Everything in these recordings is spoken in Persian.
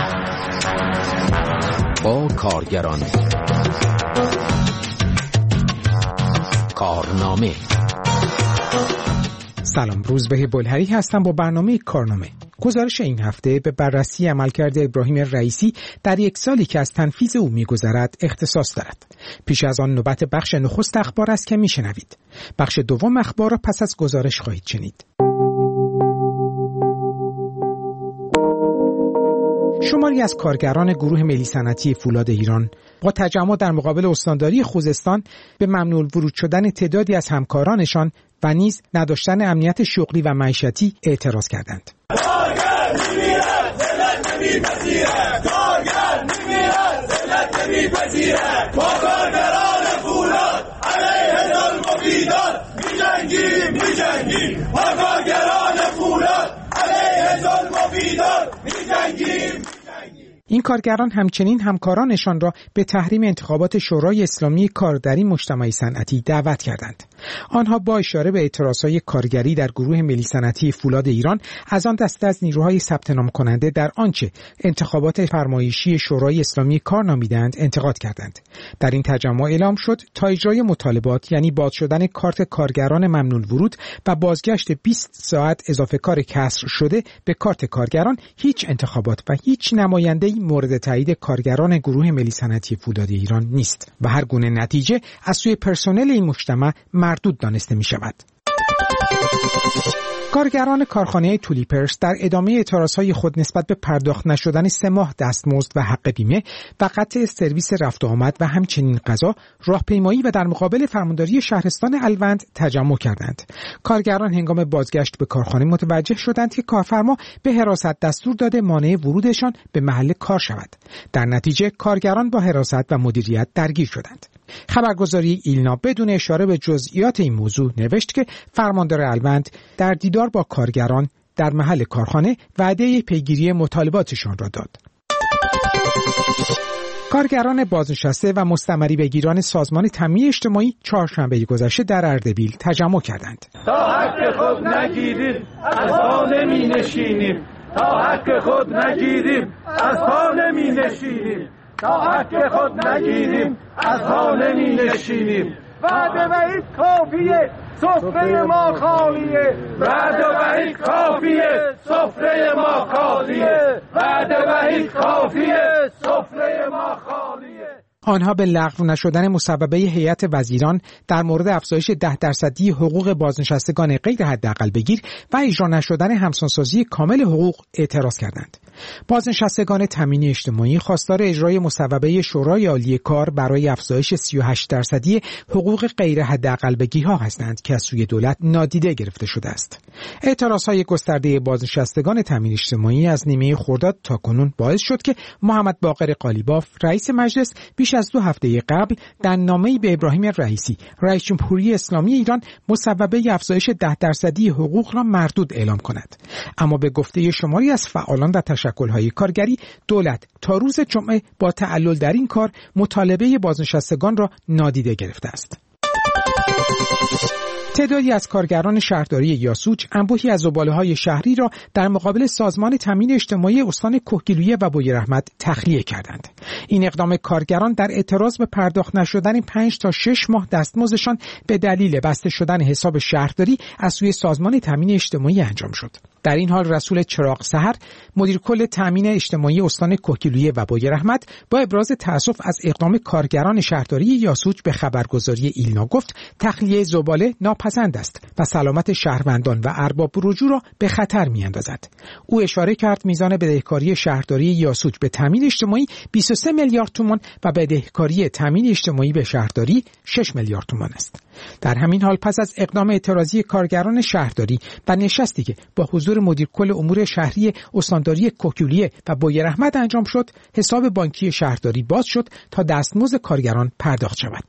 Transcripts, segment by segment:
با کارگران کارنامه. سلام، روزبه بلهری هستم با برنامه کارنامه. گزارش این هفته به بررسی عملکرد ابراهیم رئیسی در یک سالی که از تنفیذ او می‌گذرد اختصاص دارد. پیش از آن نوبت بخش نخست اخبار است که میشنوید. بخش دوم اخبار را پس از گزارش خواهید شنید. شماری از کارگران گروه ملی صنعتی فولاد ایران با تجمع در مقابل استانداری خوزستان به ممنوع الورود شدن تعدادی از همکارانشان و نیز نداشتن امنیت شغلی و معیشتی اعتراض کردند. کارگر می‌میرد، ذلت نمی‌پذیرد. کارگر می‌میرد، ذلت نمی‌پذیرد. با کارگران فولاد علیه ظلم و بیداد می‌جنگیم. با کارگران فولاد علیه ظلم و بیداد می‌جنگیم. این کارگران همچنین همکارانشان را به تحریم انتخابات شورای اسلامی کارگری مجتمع صنعتی دعوت کردند. آنها با اشاره به اعتراضهای کارگری در گروه ملی صنعتی فولاد ایران از آن دسته از نیروهای ثبت نام کننده در آنچه انتخابات فرمایشی شورای اسلامی کار نامیدند انتقاد کردند. در این تجمع اعلام شد تا اجرای مطالبات، یعنی باز شدن کارت کارگران ممنوع الورود و بازگشت 20 ساعت اضافه کار کسر شده به کارت کارگران، هیچ انتخابات و هیچ نماینده‌ای مورد تایید کارگران گروه ملی صنعتی فولاد ایران نیست و هر گونه نتیجه از سوی پرسنل این مجتمع مردود دانسته می شود. کارگران کارخانه تولیپرس در ادامه اعتراضهای خود نسبت به پرداخت نشدن 3 ماه دستمزد و حق بیمه و قطع سرویس رفت و آمد و همچنین غذا، راهپیمایی و در مقابل فرمانداری شهرستان الوند تجمع کردند. کارگران هنگام بازگشت به کارخانه متوجه شدند که کارفرما به حراست دستور داده مانع ورودشان به محل کار شود. در نتیجه کارگران با حراست و مدیریت درگیر شدند. خبرگزاری ایلنا بدون اشاره به جزئیات این موضوع نوشت که فرماندار الوند در دیدار با کارگران در محل کارخانه وعده پیگیری مطالباتشان را داد. کارگران بازنشسته و مستمری بگیران سازمان تامین اجتماعی چهارشنبه گذشته در اردبیل تجمع کردند. تا حق خود نگیریم از پا نمی نشینیم. تا حق خود نگیریم از پا نمی نشینیم. تا حق خود نگیریم از پا نمی نشینیم. وعده وحید کافیه، سفره ما خالیه. وعده وحید کافیه، سفره ما خالیه. وعده وحید کافیه، سفره ما خالیه. آنها به لغو نشدن مصوبه هیئت وزیران در مورد افزایش 10% حقوق بازنشستگان غیر حداقل بگیر و اجرا نشدن همسانسازی کامل حقوق اعتراض کردند. بازنشستگان تامین اجتماعی خواستار اجرای مصوبه شورای عالی کار برای افزایش 38% حقوق غیر حداقل بگیرها هستند که از سوی دولت نادیده گرفته شده است. اعتراضهای گسترده بازنشستگان تامین اجتماعی از نیمه خرداد تا کنون باعث شد که محمد باقر قالیباف رئیس مجلس بیش از 2 هفته قبل در نامه‌ای به ابراهیم رئیسی رئیس جمهوری اسلامی ایران مصوبه افزایش 10% حقوق را مردود اعلام کند. اما به گفته شماری از فعالان و تشکل‌های کارگری، دولت تا روز جمعه با تعلل در این کار مطالبه بازنشستگان را نادیده گرفته است. تعدادی از کارگران شهرداری یاسوج انبوهی از زباله‌های شهری را در مقابل سازمان تامین اجتماعی استان کهگیلویه و بویراحمد تخلیه کردند. این اقدام کارگران در اعتراض به پرداخت نشدن 5 تا 6 ماه دستمزدشان به دلیل بسته شدن حساب شهرداری از سوی سازمان تامین اجتماعی انجام شد. در این حال رسول چراغ سحر، مدیر کل تامین اجتماعی استان کهگیلویه و بویراحمد، با ابراز تأسف از اقدام کارگران شهرداری یاسوج به خبرگزاری ایلنا گفت تخلیه زباله ناپسند است و سلامت شهروندان و ارباب رجوع را به خطر می‌اندازد. او اشاره کرد میزان بدهکاری شهرداری یاسوج به تامین اجتماعی 23 میلیارد تومان و بدهکاری تامین اجتماعی به شهرداری 6 میلیارد تومان است. در همین حال پس از اقدام اعتراضی کارگران شهرداری و نشستی که با حضور مدیر کل امور شهری استانداری کهگیلویه و بویراحمد انجام شد، حساب بانکی شهرداری باز شد تا دستمزد کارگران پرداخت شود.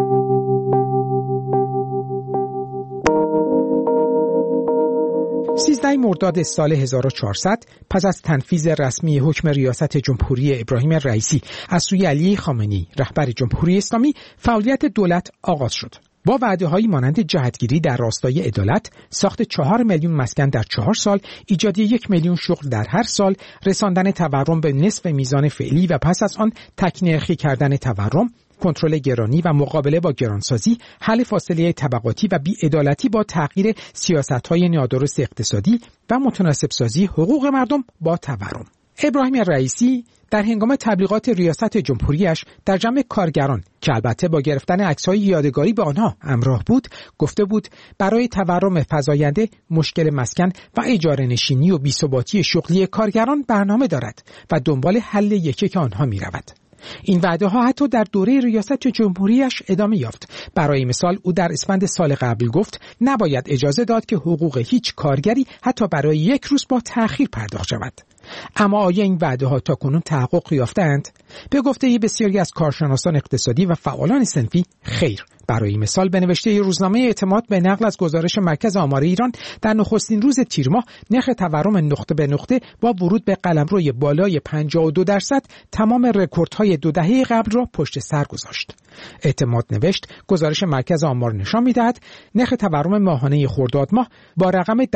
سیزده مرداد سال 1400 پس از تنفیذ رسمی حکم ریاست جمهوری ابراهیم رئیسی از سوی علی خامنه‌ای رهبر جمهوری اسلامی، فعالیت دولت آغاز شد. با وعده‌هایی مانند جهتگیری در راستای عدالت، ساخت 4 میلیون مسکن در 4 سال، ایجاد 1 میلیون شغل در هر سال، رساندن تورم به نصف میزان فعلی و پس از آن تک‌نرخی کردن تورم، کنترل گرانی و مقابله با گرانسازی، حل فاصله طبقاتی و بی‌عدالتی با تغییر سیاست‌های نادرست اقتصادی و متناسب سازی حقوق مردم با تورم. ابراهیم رئیسی در هنگام تبلیغات ریاست جمهوریش در جمع کارگران که البته با گرفتن عکس‌های یادگاری به آنها همراه بود، گفته بود برای تورم فزاینده مشکل مسکن و اجاره نشینی و بی‌ثباتی شغلی کارگران برنامه دارد و دنبال حل یکیک آنها می‌رود. این وعده ها حتی در دوره ریاست جمهوریش ادامه یافت. برای مثال او در اسفند سال قبل گفت نباید اجازه داد که حقوق هیچ کارگری حتی برای 1 روز با تأخیر پرداخت شود. اما آیا این وعده ها تاکنون تحقق یافتند؟ به گفته بسیاری از کارشناسان اقتصادی و فعالان صنفی خیر. برای مثال به نوشته روزنامه اعتماد به نقل از گزارش مرکز آمار ایران، در نخستین روز تیر ماه نرخ تورم نقطه به نقطه با ورود به قلمروی بالای 52% تمام رکوردهای 2 دهه قبل را پشت سر گذاشت. اعتماد نوشت گزارش مرکز آمار نشان می‌دهد نرخ تورم ماهانه خرداد ماه با رقم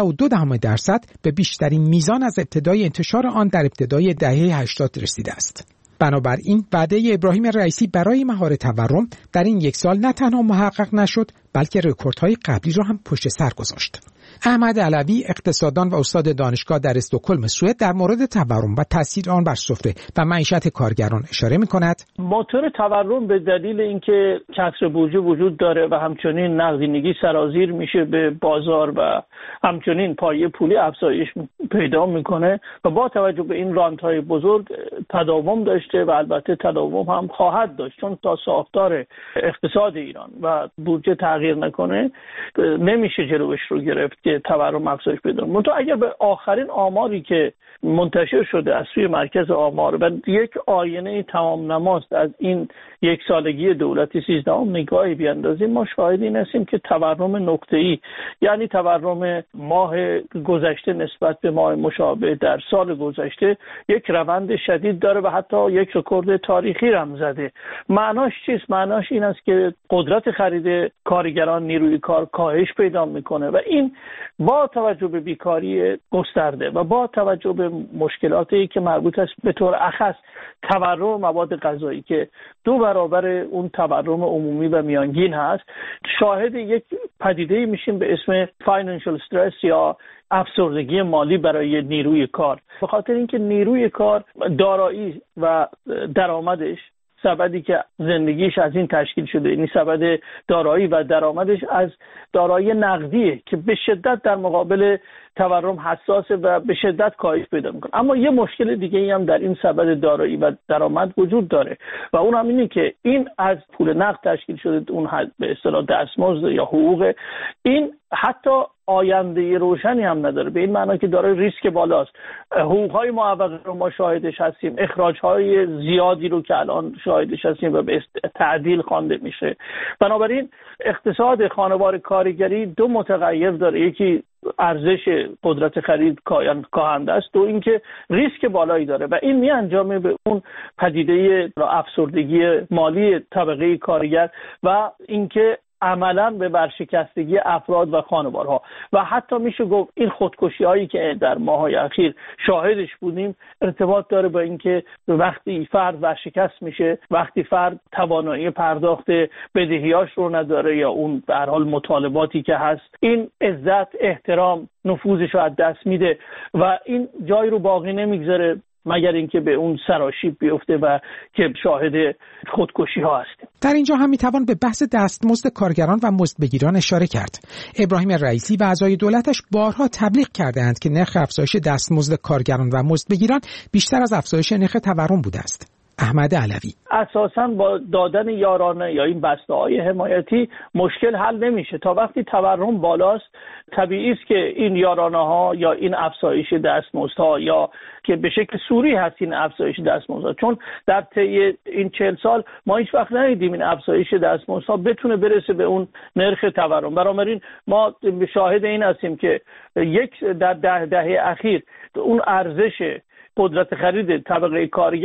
12.2% به بیشترین میزان از ابتدای انتشار آن در ابتدای دهه 80 رسیده است. بنابراین وعده ابراهیم رئیسی برای مهار تورم در این 1 سال نه تنها محقق نشد، بلکه رکوردهای قبلی را هم پشت سر گذاشت. احمد علوی، اقتصاددان و استاد دانشگاه در استکهلم سوئد، در مورد تورم و تاثیر آن بر سفره و معیشت کارگران اشاره می‌کند. موتور تورم به دلیل اینکه کسر بودجه وجود داره و همچنین نقدینگی سرازیر میشه به بازار و همچنین پایه پولی افزایش پیدا میکنه و با توجه به این رانت‌های بزرگ تداوم داشته و البته تداوم هم خواهد داشت، چون تا ساختار اقتصاد ایران و بودجه تغییر نکنه نمیشه جلوش رو گرفت که تورم افزایش پیدا کنه. منتها اگر به آخرین آماری که منتشر شده از سوی مرکز آمار و یک آینه تمام نماست از این 1 سالگی دولت 13 نگاهی بیاندازیم، ما شاهد این هستیم که تورم نقطه‌ای، یعنی تورم ماه گذشته نسبت به ماه مشابه در سال گذشته، یک روند شدید داره و حتی یک رکورد تاریخی هم زده. معناش چیست؟ معناش این است که قدرت خرید کارگران، نیروی کار کاهش پیدا میکنه و این با توجه به بیکاری گسترده و با توجه به مشکلاتی که مربوط است به طور اخص تورم مواد غذایی که 2 برابر اون تورم عمومی و میانگین هست، شاهد یک پدیده‌ای میشیم به اسم فاینانشال استرس یا افسردگی مالی برای نیروی کار. به خاطر اینکه نیروی کار دارایی و درآمدش، سبدی که زندگیش از این تشکیل شده، یعنی سبد دارایی و درآمدش از دارایی نقدیه که به شدت در مقابل تورم حساسه و به شدت کاهش پیدا میکنه. اما یه مشکل دیگه ای هم در این سبد دارایی و درآمد وجود داره و اون هم اینه که این از پول نقد تشکیل شده، اون به اصطلاح دستمزد یا حقوق، این حتی آینده روشنی هم نداره، به این معنی که داره ریسک بالاست. حقوق‌های معوقه رو ما شاهدش هستیم، اخراج‌های زیادی رو که الان شاهدش هستیم و به تعدیل خوانده میشه. بنابراین اقتصاد خانوار کارگری 2 متغیر داره، یکی ارزش قدرت خرید کاهنده است، 2 اینکه ریسک بالایی داره و این میانجامه به اون پدیده افسردگی مالی طبقه کارگر و اینکه عملاً به ورشکستگی افراد و خانوارها و حتی میشه گفت این خودکشی هایی که در ماه‌های اخیر شاهدش بودیم ارتباط داره با اینکه وقتی فرد ورشکست میشه، وقتی فرد توانایی پرداخت بدهیاش رو نداره یا اون به هر حال مطالباتی که هست، این عزت، احترام، نفوذش رو از دست میده و این جای رو باقی نمیگذاره مگر اینکه به اون سراشیب بیفته و که شاهد خودکشی ها هستیم. در اینجا هم میتوان به بحث دستمزد کارگران و مزدبگیران اشاره کرد. ابراهیم رئیسی و اعضای دولتش بارها تبلیغ کردند که نرخ افزایش دستمزد کارگران و مزدبگیران بیشتر از افزایش نرخ تورم بوده است. احمد علوی: اساساً با دادن یارانه یا این بسته‌های حمایتی مشکل حل نمیشه. تا وقتی تورم بالاست طبیعی است که این یارانه‌ها یا این افزایش دستمزدها یا که به شکل سوری هست این افزایش دستمزدها، چون در طی این 40 سال ما هیچ وقت ندیدیم این افزایش دستمزدها بتونه برسه به اون نرخ تورم. بنابراین ما شاهد این هستیم که در 10 دهه اخیر اون ارزش قدرت خرید طبقه کارگر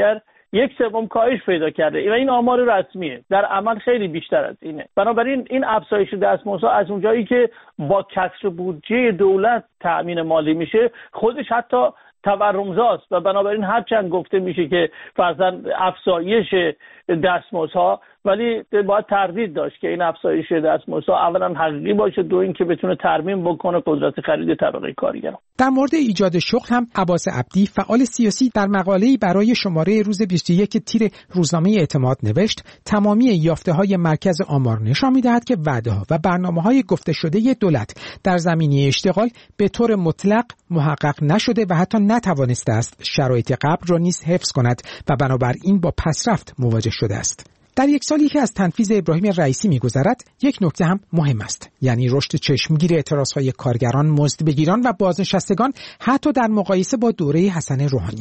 1/3 کاهش پیدا کرده و این آمار رسمیه. در عمل خیلی بیشتر از اینه. بنابراین این افزایش دستمزدها از اونجایی که با کسر بودجه دولت تأمین مالی میشه خودش حتی تورمزاست و بنابراین هرچند گفته میشه که فرضاً افزایش دستمزدها، ولی باید تردید داشت که این افزایش دستمزدها اولا حقیقی باشه، دو اینکه بتونه ترمیم بکنه قدرت خرید طبقه کارگران. در مورد ایجاد شغل هم عباس عبدی فعال سیاسی در مقاله‌ای برای شماره روز 21 تیر روزنامه اعتماد نوشت تمامی یافته‌های مرکز آمار نشان می‌دهد که وعده‌ها و برنامه‌های گفته شده دولت در زمینه اشتغال به طور مطلق محقق نشده و حتی نتوانسته است شرایط قبل را نیز حفظ کند و بنابراین با پسرفت مواجه شده است. در یک سالی که از تنفیذ ابراهیم رئیسی می‌گذرد، یک نکته هم مهم است، یعنی رشد چشمگیر اعتراضهای کارگران، مزدبگیران و بازنشستگان حتی در مقایسه با دوره حسن روحانی.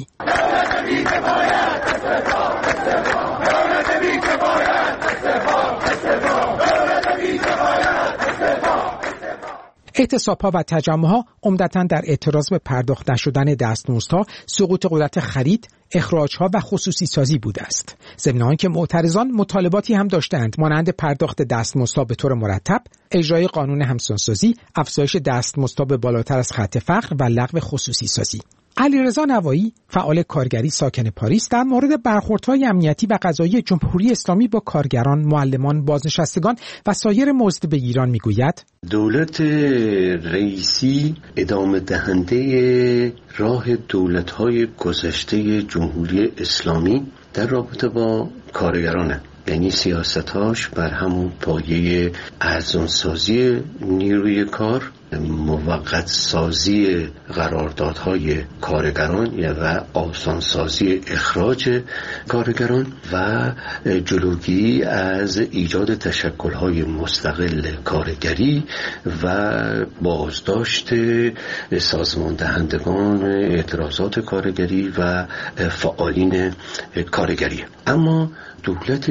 اعتصاب‌ها و تجمع‌ها عمدتاً در اعتراض به پرداخت نشدن دستمزدها، سقوط قدرت خرید، اخراج‌ها و خصوصی سازی بوده است. ضمن آنکه معترضان مطالباتی هم داشتند مانند پرداخت دستمزدها به طور مرتب، اجرای قانون همسانسازی، افزایش دستمزدها به بالاتر از خط فقر و لغو خصوصی سازی. علیرضا نوایی، فعال کارگری ساکن پاریس، در مورد برخوردهای امنیتی و قضایی جمهوری اسلامی با کارگران، معلمان، بازنشستگان و سایر مزدبگیران میگوید: دولت رئیسی ادامه دهنده راه دولت‌های گذشته جمهوری اسلامی در رابطه با کارگرانه، یعنی سیاستاش بر همون پایه ارزانسازی نیروی کار، موقت سازی قراردادهای کارگران و آسانسازی اخراج کارگران و جلوگیری از ایجاد تشکل‌های مستقل کارگری و بازداشت سازماندهندگان اعتراضات کارگری و فعالین کارگری. اما دولت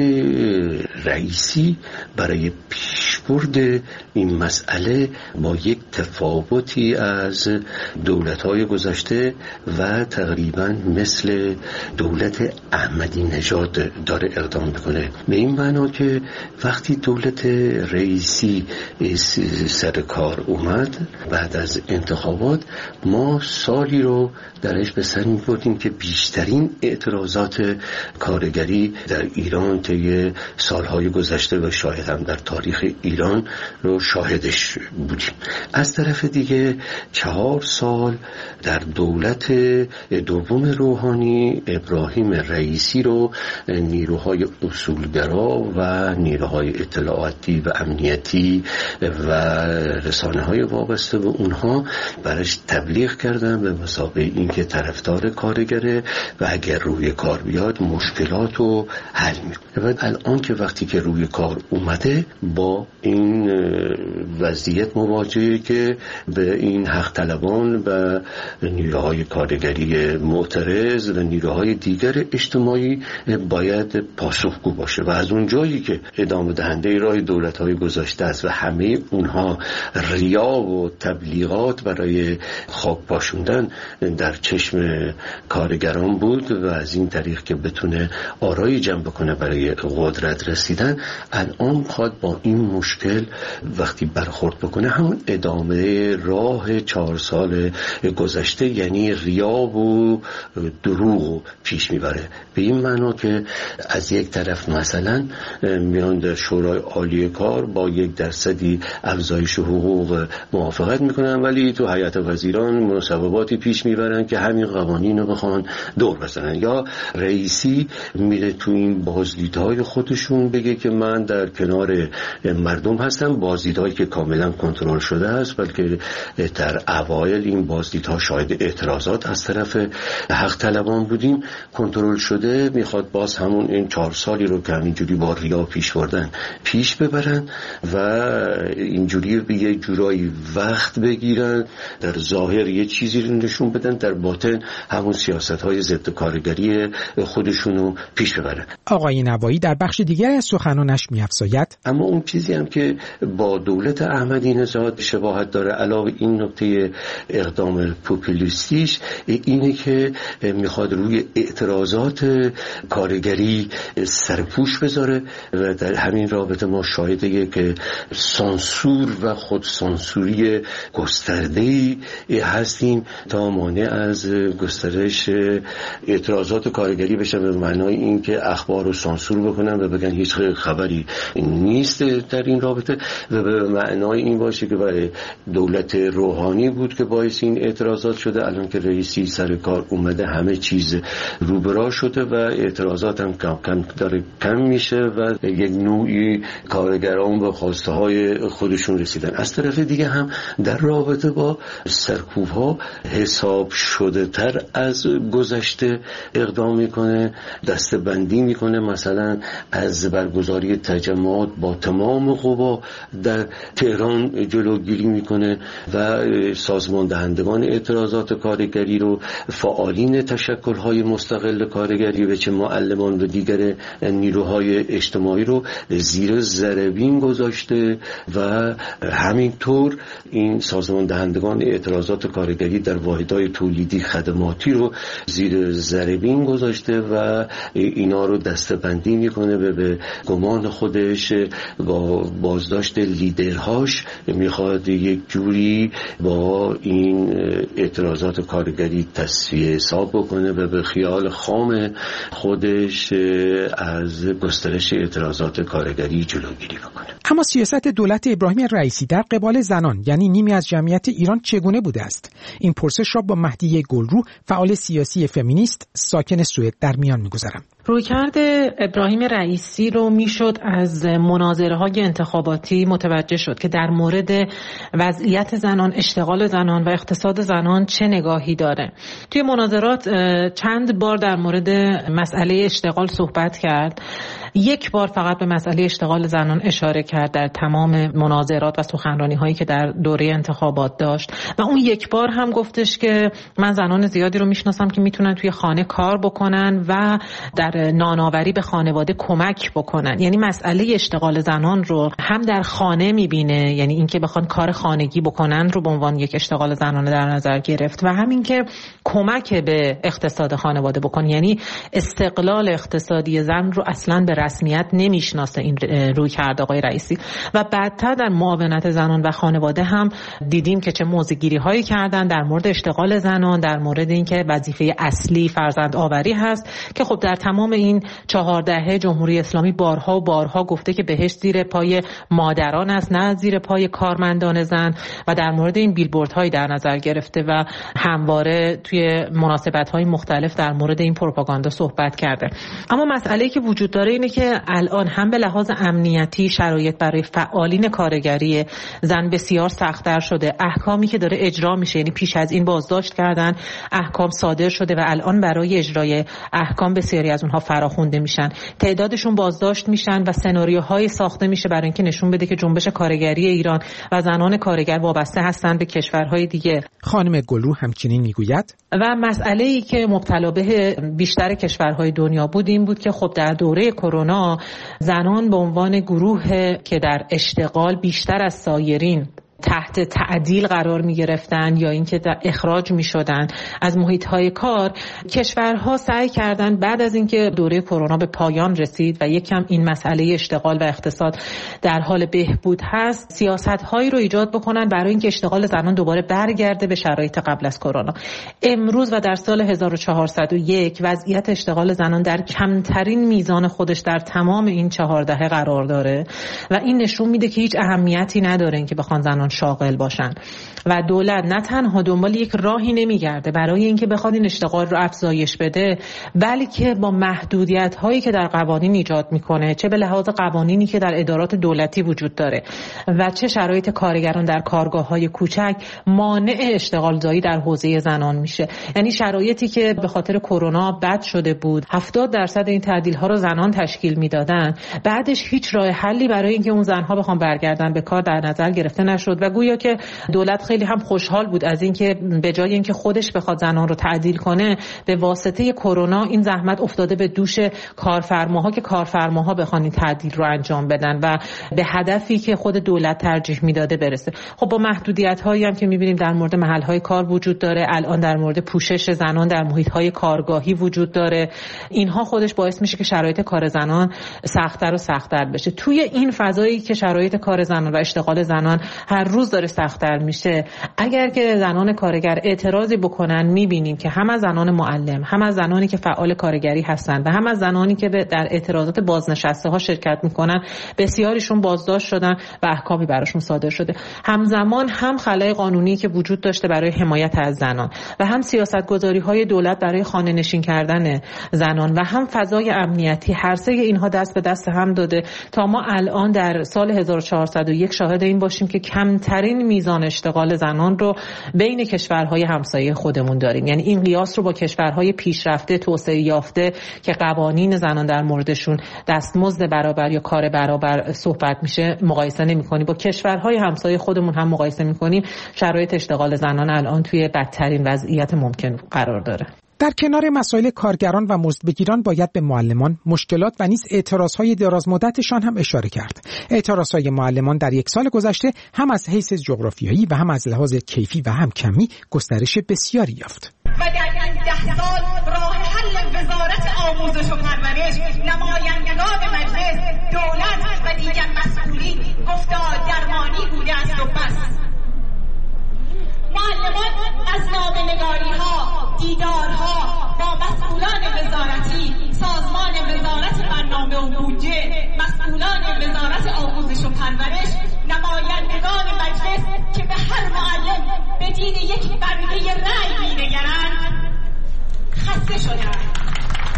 رئیسی برای پیشبرد این مسئله با یک تفاوتی از دولت‌های گذشته و تقریباً مثل دولت احمدی نژاد داره اقدام میکنه، به این معنا که وقتی دولت رئیسی سر کار اومد بعد از انتخابات، ما سالی رو درش به سر می‌بردیم که بیشترین اعتراضات کارگری در ایران طی سالهای گذشته و شاید هم در تاریخ ایران رو شاهدش بودیم. از طرف دیگه 4 سال در دولت دوم روحانی، ابراهیم رئیسی رو نیروهای اصولگرا و نیروهای اطلاعاتی و امنیتی و رسانه‌های وابسته به اونها برش تبلیغ کردن به مسابقه اینکه طرفدار کارگره و اگر روی کار بیاد مشکلات رو حل میکنه. و الان که وقتی که روی کار اومده با این وضعیت مواجهه که به این حق طلبان و نیروهای کارگری معترض و نیروهای دیگر اجتماعی باید پاسخگو باشه و از اون جایی که ادامه دهنده راه دولت‌های گذشته است و همه اونها ریا و تبلیغات برای خاک پاشوندن در چشم کارگران بود و از این طریق که بتونه آرای جمع بکنه برای قدرت رسیدن، الان خواهد با این مشکل وقتی برخورد بکنه همون ادامه راه 4 سال گذشته، یعنی ریا و دروغ پیش میبره. به این معنا که از یک طرف مثلا میان در شورای عالی کار با 1% افزایش حقوق موافقت میکنن، ولی تو هیئت وزیران مصوباتی پیش میبرن که همین قوانین رو بخوان دور بزنن. یا رئیسی میره تو این بازدیدهای خودشون بگه که من در کنار مردم هستم، بازدیدهایی که کاملا کنترل شده است، بلکه در اوایل این بازدیدها شاید اعتراضات از طرف حق طلبان بودیم، کنترل شده، میخواد باز همون این 4 سالی رو که همینجوری با ریا پیش بردن پیش ببرن و اینجوری به یه جورایی وقت بگیرن، در ظاهر یه چیزی رو نشون بدن، در باطن همون سیاست‌های ضد کارگری خودشونو پیش ببرن. آقای نوایی در بخش دیگری از سخنانش می‌افزاید: اما اون چیزی هم که با دولت احمدی نژاد شباهت شباهت داره علاوه این نکته اقدام پوپولیستیش اینه که میخواد روی اعتراضات کارگری سرپوش بذاره و در همین رابطه ما شاهده که سانسور و خودسانسوری گسترده‌ای هستیم تا مانع از گسترش اعتراضات کارگری بشه، به معنای این که اخبار رو سانسور بکنن و بگن هیچ خبری نیست در این رابطه، و به معنای این باشه که برای دولت روحانی بود که باعث این اعتراضات شده. الان که رئیسی سر کار اومده همه چیز روبرا شده و اعتراضات هم کم داره کم میشه و یک نوعی کارگران به خواسته های خودشون رسیدن. از طرف دیگه هم در رابطه با سرکوب ها حساب شده تر از گذشته اقدام میکنه، دسته بندی میکنه، مثلا از برگزاری تجمعات با تمام قوا در تهران جلوگیری میکنه و سازمان دهندگان اعتراضات کارگری رو، فعالین تشکل‌های مستقل کارگری و چه معلمان و دیگر نیروهای اجتماعی رو زیر ذره‌بین گذاشته و همینطور این سازمان دهندگان اعتراضات کارگری در واحدهای تولیدی خدماتی رو زیر ذره‌بین گذاشته و اینا رو دسته‌بندی میکنه و به گمان خودش با بازداشت لیدرهاش میخواد یک جوری با این اعتراضات کارگری تصفیه حساب بکنه و به خیال خام خودش از گسترش اعتراضات کارگری جلوگیری بکنه. اما سیاست دولت ابراهیم رئیسی در قبال زنان، یعنی نیمی از جمعیت ایران، چگونه بوده است؟ این پرسش را با مهدیه گلرو، فعال سیاسی فمینیست ساکن سوئد، در میان میگذارم. رویکرد ابراهیم رئیسی رو میشد از مناظره‌های انتخاباتی متوجه شد که در مورد وضعیت زنان، اشتغال زنان و اقتصاد زنان چه نگاهی داره. توی مناظرات چند بار در مورد مسئله اشتغال صحبت کرد. یک بار فقط به مسئله اشتغال زنان اشاره کرد در تمام مناظرات و سخنرانی‌هایی که در دوره انتخابات داشت و اون یک بار هم گفتش که من زنان زیادی رو میشناسم که میتونن توی خانه کار بکنن و در نانآوری به خانواده کمک بکنن. یعنی مسئله اشتغال زنان رو هم در خانه میبینه، یعنی اینکه بخوان کار خانگی بکنن رو به عنوان یک اشتغال زنانه در نظر گرفت و همین که کمک به اقتصاد خانواده بکن، یعنی استقلال اقتصادی زن رو اصلاً به رسمیت نمیشناسه این رویکرد آقای رئیسی. و بعدتر در معاونت زنان و خانواده هم دیدیم که چه موضع‌گیری هایی کردن در مورد اشتغال زنان، در مورد اینکه وظیفه اصلی فرزند آوری هست که خب در تمام این 4 دهه جمهوری اسلامی بارها و بارها گفته که بهش زیر پای مادران است نه زیر پای کارمندان زن و در مورد این بیلبوردهایی در نظر گرفته و همواره توی مناسبت‌های مختلف در مورد این پروپاگاندا صحبت کرده. اما مسئله‌ای که وجود داره اینه که الان هم به لحاظ امنیتی شرایط برای فعالین کارگری زن بسیار سخت‌تر شده. احکامی که داره اجرا میشه، یعنی پیش از این بازداشت کردن، احکام صادر شده و الان برای اجرای احکام بسیاری از اونها فراخوانده میشن. تعدادشون بازداشت میشن و سناریوهای ساخته میشه برای اینکه نشون بده که جنبش کارگری ایران و زنان کارگر وابسته هستن به کشورهای دیگه. خانم گلرو همچنین میگوید و مسئله‌ای که مبتلا به بیشتر کشورهای دنیا بود این بود که خب در دوره کرونا زنان به عنوان گروه که در اشتغال بیشتر از سایرین تحت تعدیل قرار می گرفتن یا اینکه اخراج می شدن از محیط های کار، کشورها سعی کردن بعد از اینکه دوره کرونا به پایان رسید و یکم این مسئله اشتغال و اقتصاد در حال بهبود هست، سیاست هایی رو ایجاد بکنن برای اینکه اشتغال زنان دوباره برگرده به شرایط قبل از کرونا. امروز و در سال 1401 وضعیت اشتغال زنان در کمترین میزان خودش در تمام این 4 دهه قرار داره و این نشون میده که هیچ اهمیتی نداره اینکه بخوان زنان شاغل باشن و دولت نه تنها دنبال یک راهی نمیگرده برای اینکه بخواد این اشتغال رو افزایش بده، بلکه با محدودیت هایی که در قوانین ایجاد میکنه، چه به لحاظ قوانینی که در ادارات دولتی وجود داره و چه شرایط کارگران در کارگاه های کوچک، مانع اشتغال زایی در حوزه زنان میشه. یعنی شرایطی که به خاطر کرونا بد شده بود، 70% این تعدیل ها رو زنان تشکیل میدادن، بعدش هیچ راه حلی برای اینکه اون زنها بخوان برگردن به کار در نظر گرفته نشد شد و گویا که دولت خیلی هم خوشحال بود از اینکه به جای اینکه خودش بخواد زنان رو تعدیل کنه، به واسطه کرونا این زحمت افتاده به دوش کارفرماها که کارفرماها بخوان این تعدیل رو انجام بدن و به هدفی که خود دولت ترجیح میداده برسه. خب با محدودیت‌هایی هم که می‌بینیم در مورد محل‌های کار وجود داره، الان در مورد پوشش زنان در محیط‌های کارگاهی وجود داره، اینها خودش باعث میشه که شرایط کار زنان سخت‌تر و سخت‌تر بشه. توی این فضایی که شرایط کار زنان و اشتغال زنان هر روز داره سخت‌تر میشه، اگر که زنان کارگر اعتراضی بکنن، می‌بینیم که هم از زنان معلم، هم از زنانی که فعال کارگری هستن و هم از زنانی که در اعتراضات بازنشسته‌ها شرکت می‌کنن، بسیاریشون بازداشت شدن و احکامی براشون صادر شده. همزمان هم خلای قانونی که وجود داشته برای حمایت از زنان و هم سیاست‌گذاری‌های دولت برای خانه‌نشین کردن زنان و هم فضای امنیتی، هر سه اینها دست به دست هم داده تا ما الان در سال 1401 شاهد این باشیم که کمترین میزان اشتغال زنان رو بین کشورهای همسایه خودمون داریم. یعنی این قیاس رو با کشورهای پیشرفته توسعه یافته که قوانین زنان در موردشون دستمزد برابر یا کار برابر صحبت میشه مقایسه نمی‌کنیم. با کشورهای همسایه خودمون هم مقایسه می‌کنیم، شرایط اشتغال زنان الان توی بدترین وضعیت ممکن قرار داره. در کنار مسائل کارگران و مزدبگیران باید به معلمان، مشکلات و نیز اعتراضهای دراز مدتشان هم اشاره کرد. اعتراضهای معلمان در یک سال گذشته هم از حیث جغرافیایی و هم از لحاظ کیفی و هم کمی گسترش بسیاری یافت. و در این 10 سال راه حل وزارت آموزش و پرورش، نمایندگان مجلس، دولت و دیگر مسئولین گفتار درمانی بوده است و بس. معلمان از نامه‌نگاری‌ها، دیدارها با مسئولان وزارتی، سازمان وزارت برنامه و بودجه، مسئولان وزارت آموزش و پرورش، نمایندگان مجلس که به هر معلم بدین یک برگه رأی می‌نگرند خسته شدند.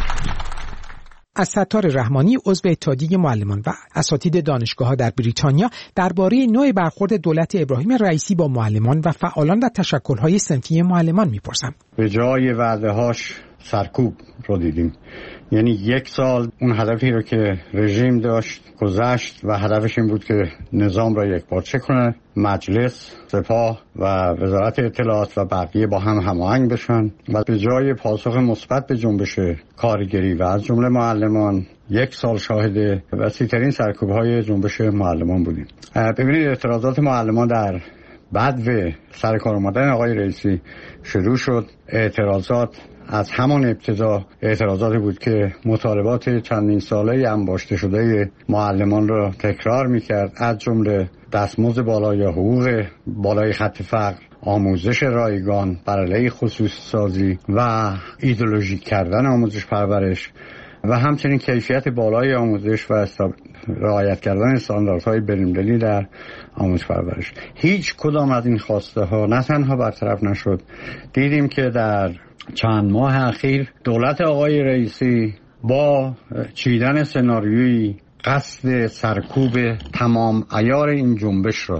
از ستار رحمانی، عضو اتحادیه معلمان و اساتید دانشگاه‌ها در بریتانیا، درباره نوع برخورد دولت ابراهیم رئیسی با معلمان و فعالان و تشکل‌های صنفی معلمان می‌پرسم. به جای وعده‌هاش سرکوب رو دیدیم. یعنی 1 سال اون هدفی رو که رژیم داشت گذشت و هدفش این بود که نظام را یکپارچه کنه، مجلس، سپاه و وزارت اطلاعات و بقیه با هم هماهنگ بشن و به جای پاسخ مثبت به جنبش کارگری و از جمله معلمان 1 سال شاهد وسیع‌ترین سرکوب‌های جنبش معلمان بودیم. ببینید اعتراضات معلمان در بعد سر کار اومدن آقای رئیسی شروع شد. اعتراضات از همان ابتدا اعتراضاتی بود که مطالبات چندین ساله انباشته شده معلمان را تکرار می‌کرد، از جمله دستمزد بالا یا حقوق بالای خط فقر، آموزش رایگان، بر علیه خصوصی سازی و ایدئولوژیک کردن آموزش پرورش و همچنین کیفیت بالای آموزش و رعایت کردن استانداردهای بین‌المللی در آموزش پرورش. هیچ کدام از این خواسته ها نه تنها برطرف نشد، دیدیم که در چند ماه اخیر دولت آقای رئیسی با چیدن سناریویی قصد سرکوب تمام عیار این جنبش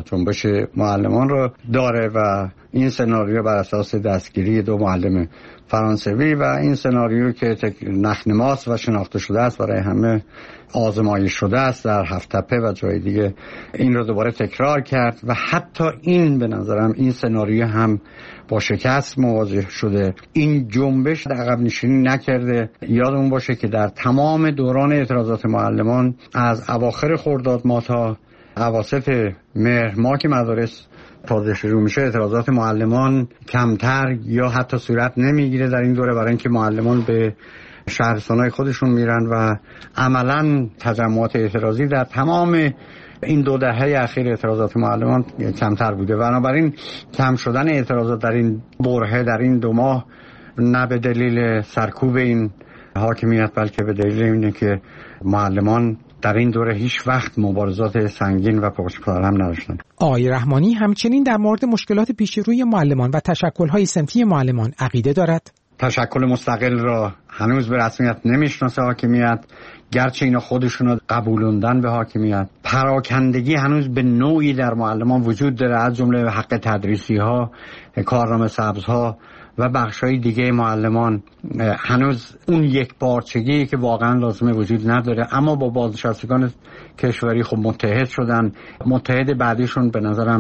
معلمان را داره و این سناریو بر اساس دستگیری 2 معلم فرانسوی و این سناریو که نخنماست و شناخته شده است برای همه، آزمایش شده است در هفت‌تپه و جای دیگه، این رو دوباره تکرار کرد و حتی این به نظرم این سناریو هم با شکست مواجه شده. این جنبش عقب نشینی نکرده. یادمون باشه که در تمام دوران اعتراضات معلمان از اواخر خرداد ماه تا اواسط مهر ماه که مدارس تازه شروع میشه، اعتراضات معلمان کمتر یا حتی صورت نمیگیره در این دوره، برای اینکه معلمان به شهرستانهای خودشون میرن و عملا تجمعات اعتراضی در تمام این 2 دهه اخیر اعتراضات معلمان کمتر بوده. بنابراین کم شدن اعتراضات در این برهه در این 2 ماه نه به دلیل سرکوب این حاکمیت بلکه به دلیل اینه که معلمان در این دوره هیچ وقت مبارزات سنگین و پرچم نداشتن. آقای رحمانی همچنین در مورد مشکلات پیش روی معلمان و تشکل‌های صنفی معلمان عقیده دارد. تشکل مستقل را هنوز به رسمیت نمیشناسه حاکمیت، گرچه اینا خودشونو قبولوندن به حاکمیت. پراکندگی هنوز به نوعی در معلمان وجود داره، از جمله حق تدریسی ها، کارنامه سبز ها و بخشای دیگه معلمان هنوز اون یک پارچگی که واقعا لازمه وجود نداره. اما با بازنشستگان کشوری خب متحد شدن. متحد بعدیشون به نظرم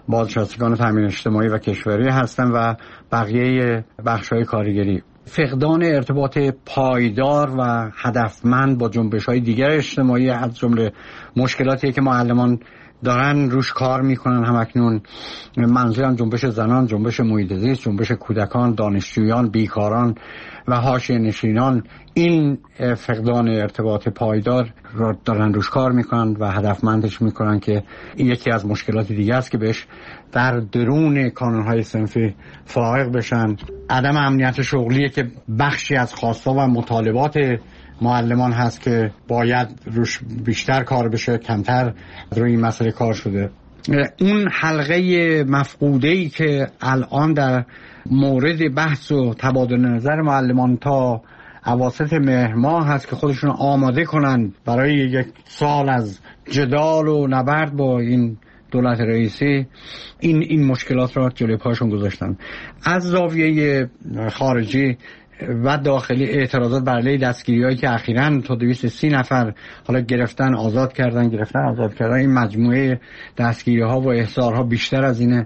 بازنشستگان تامین اجتماعی و کشوری هستند و بقیه بخش‌های کارگری. فقدان ارتباط پایدار و هدفمند با جنبش‌های دیگر اجتماعی از جمله مشکلاتی که معلمان دارن روش کار میکنن همکنون، منظورم جنبش زنان، جنبش محیط زیست، جنبش کودکان، دانشجویان، بیکاران و حاشیه نشینان، این فقدان ارتباط پایدار را دارن روش کار میکنن و هدفمندش میکنن که یکی از مشکلات دیگه است که بهش در درون کانونهای صنفی فائق بشن. عدم امنیت شغلیه که بخشی از خواستا و مطالبات معلمان هست که باید روش بیشتر کار بشه، کمتر روی این مسئله کار شده. اون حلقه مفقوده‌ای که الان در مورد بحث و تبادل نظر معلمان تا اواسط مهر ماه هست که خودشون آماده کنن برای یک سال از جدال و نبرد با این دولت رئیسی، این مشکلات را جلوی پاشون گذاشتن. از زاویه خارجی و داخلی اعتراضات بر علیه دستگیری‌هایی که اخیراً تا 230 نفر حالا گرفتن آزاد کردن، این مجموعه دستگیری‌ها و احضارها بیشتر از اینه.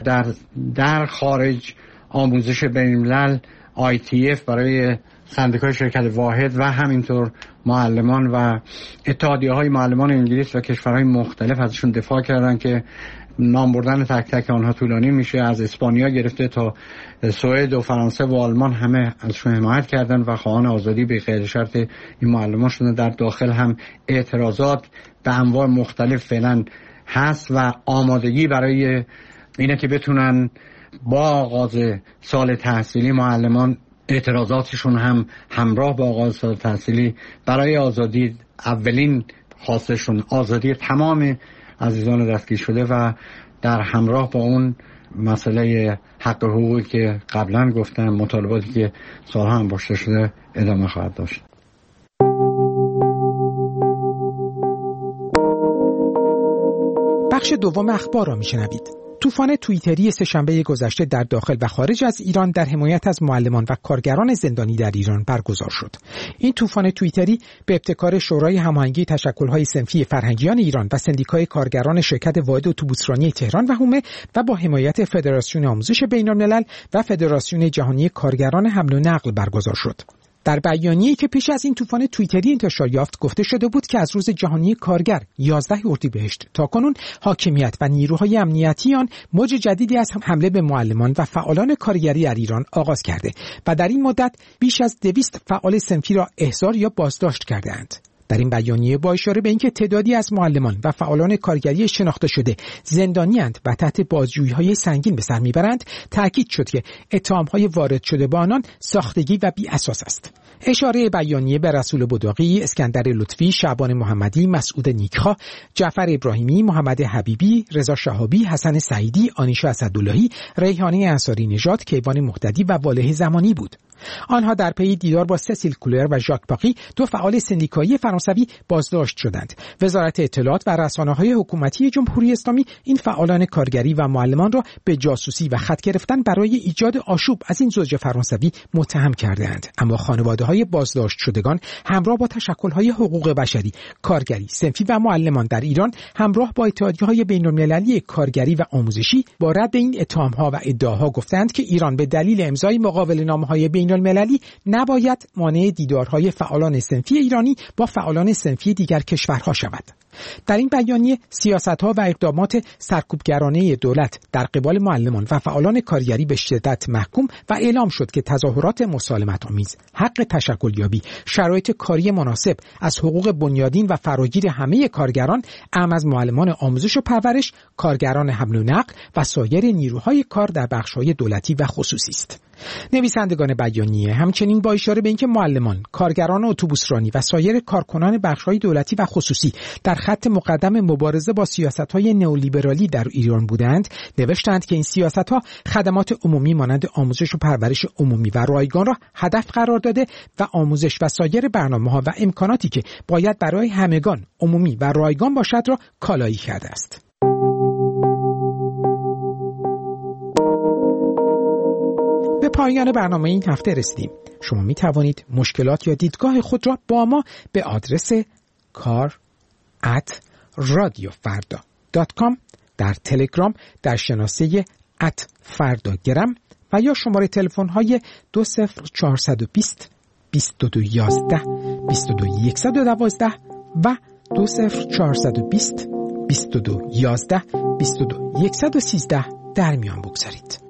در خارج آموزش بین‌الملل ITF برای سندیکای شرکت واحد و همینطور معلمان و اتحادیه‌های معلمان انگلیس و کشورهای مختلف ازشون دفاع کردن که نام بردن تک تک آنها طولانی میشه. از اسپانیا گرفته تا سوئد و فرانسه و آلمان همه ازشون حمایت کردن و خواهان آزادی به غیر شرط این معلمان شدن. در داخل هم اعتراضات به انواع مختلف فعلا هست و آمادگی برای اینه که بتونن با آغاز سال تحصیلی معلمان اعتراضاتشون هم همراه با آغاز سال تحصیلی برای آزادی، اولین خواستشون آزادی تمام عزیزان دستگیر شده و در همراه با اون مسئله حق حقوقی که قبلا گفتم، مطالباتی که سالها انباشته شده ادامه خواهد داشت. بخش دوم اخبار را میشنوید. طوفان توییتری سه‌شنبه گذشته در داخل و خارج از ایران در حمایت از معلمان و کارگران زندانی در ایران برگزار شد. این طوفان توییتری به ابتکار شورای هماهنگی تشکل‌های صنفی فرهنگیان ایران و سندیکای کارگران شرکت واحد اتوبوسرانی تهران و حومه و با حمایت فدراسیون آموزش بین‌الملل و فدراسیون جهانی کارگران حمل و نقل برگزار شد. در بیانیه‌ای که پیش از این طوفان توییتری انتشار یافت گفته شده بود که از روز جهانی کارگر 11 اردیبهشت تاکنون حاکمیت و نیروهای امنیتی آن موج جدیدی از حمله به معلمان و فعالان کارگری در ایران آغاز کرده و در این مدت بیش از 200 فعال صنفی را احضار یا بازداشت کرده‌اند. در این بیانیه با اشاره به اینکه تعدادی از معلمان و فعالان کارگری شناخته شده زندانی‌اند و تحت بازجویی‌های سنگین به سر می‌برند، تأکید شد که اتهام‌های وارد شده به آنان ساختگی و بی‌اساس است. اشاره بیانیه به رسول بداقی، اسکندر لطفی، شعبان محمدی، مسعود نیکخواه، جعفر ابراهیمی، محمد حبیبی، رضا شهابی، حسن سعیدی، آنیشا اسداللهی، ریحانه انصاری نژاد، کیوان مقتدی و واله زمانی بود. آنها در پی دیدار با سسیل کولر و ژاک پاقی، دو فعال سندیکایی فرانسوی، بازداشت شدند. وزارت اطلاعات و رسانه‌های حکومتی جمهوری اسلامی این فعالان کارگری و معلمان را به جاسوسی و خط گرفتن برای ایجاد آشوب از این زوج فرانسوی متهم کرده‌اند. اما خانواده‌های بازداشت شدگان همراه با تشکل‌های حقوق بشری، کارگری، صنفی و معلمان در ایران همراه با اتحادیه‌های بین‌المللی کارگری و آموزشی با رد این اتهام‌ها و ادعاها گفتند که ایران به دلیل امضای مقاوله‌نامه‌های بین‌المللی نباید مانع دیدارهای فعالان صنفی ایرانی با فعالان صنفی دیگر کشورها شود. در این بیانیه سیاست‌ها و اقدامات سرکوبگرانه دولت در قبال معلمان و فعالان کارگری به شدت محکوم و اعلام شد که تظاهرات مسالمت‌آمیز، حق تشکلیابی، شرایط کاری مناسب، از حقوق بنیادین و فراگیر همه کارگران، اعم از معلمان آموزش و پرورش، کارگران حمل و نقل و سایر نیروهای کار در بخش‌های دولتی و خصوصی است. نویسندگان بیانیه همچنین با اشاره به اینکه معلمان، کارگران اتوبوسرانی و سایر کارکنان بخش‌های دولتی و خصوصی در خط مقدم مبارزه با سیاست‌های نئولیبرالی در ایران بودند، نوشتند که این سیاست‌ها خدمات عمومی مانند آموزش و پرورش عمومی و رایگان را هدف قرار داده و آموزش و سایر برنامه‌ها و امکاناتی که باید برای همگان عمومی و رایگان باشد را کالایی کرده است. به پایان برنامه این هفته رسیدیم. شما می توانید مشکلات یا دیدگاه خود را با ما به آدرس kar@radiofarda.com در تلگرام در شناسه @فرداگرم و یا شماره تلفن های 20420 2211 22112 و 20420 2211 22113 در میان بگذارید.